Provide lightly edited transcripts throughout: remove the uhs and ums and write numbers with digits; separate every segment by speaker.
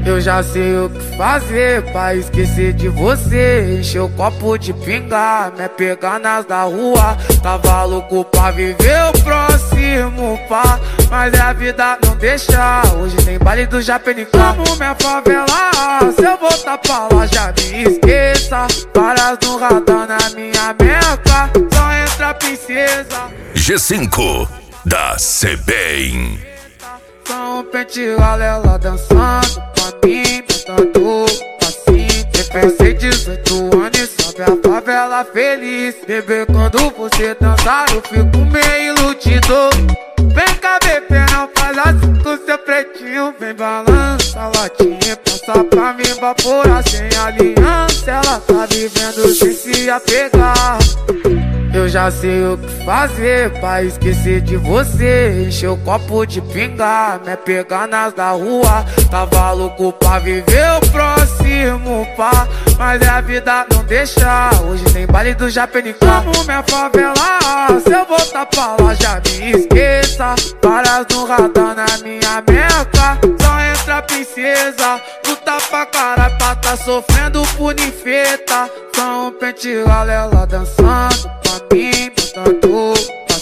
Speaker 1: Eu já sei o que fazer pra esquecer de você. Encher o copo de pinga, me pegar nas da rua. Tava louco pra viver o próximo pá, mas a vida não deixa. Hoje tem baile do Japenicá. Como minha favela, se eu voltar pra lá já me esqueça. Varas no radar na minha meca, só entra princesa.
Speaker 2: G5 da CBEM.
Speaker 1: São pente galela dançando pra mim, cantando assim. Eu pensei 18 anos e sobe a favela feliz. Bebê, quando você dançar eu fico meio iludido. Vem cá, bebê, não faz assim com seu pretinho. Vem balança a latinha, passa pra mim evaporar sem aliança. Ela tá vivendo sem se apegar. Eu já sei o que fazer pra esquecer de você. Encher o copo de pinga, me pegar nas da rua. Tava louco pra viver o próximo pá, mas a vida não deixa. Hoje tem baile do Japenicá. Como minha favela, se eu voltar pra lá já me esqueça. Varas no radar na minha meca, só entra princesa. Luta pra caralho pra tá sofrendo por ninfeta. São pente galela dançando pra mim, botando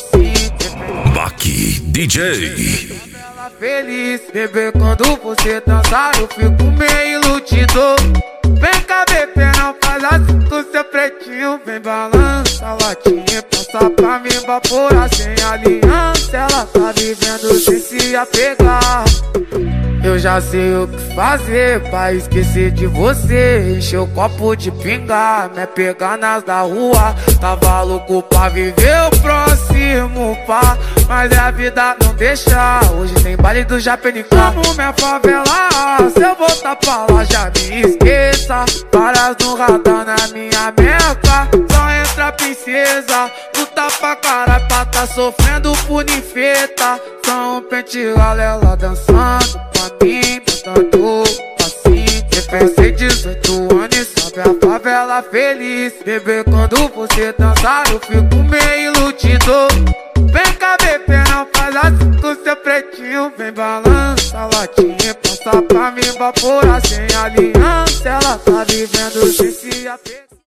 Speaker 1: assim.
Speaker 2: Baki DJ.
Speaker 1: Feliz, bebê, quando você dançar eu fico meio iludido. Vem cá, bebê, não faz assim com seu pretinho. Vem balança a latinha, passa pra mim evaporar sem aliança. Ela tá vivendo sem se apegar. Eu já sei o que fazer pra esquecer de você. Encher o copo de pinga, me pegar nas da rua. Tava louco pra viver o próximo pá, mas a vida não deixa. Hoje tem baile do Japenicá. Como minha favela, se eu voltar pra lá já me esqueça. Varas no radar na minha meca, só entra princesa. Luta pra caralho pra tá sofrendo por ninfeta. São pente galela dançando pra mim, botando assim. Eu pensei 18 anos e sobe a favela feliz. Bebê, quando você dançar eu fico meio iludido. Vem cá, bebê, não faz assim com seu pretinho. Vem balança a latinha, passa pra mim evaporar sem aliança. Ela tá vivendo sem se apegar.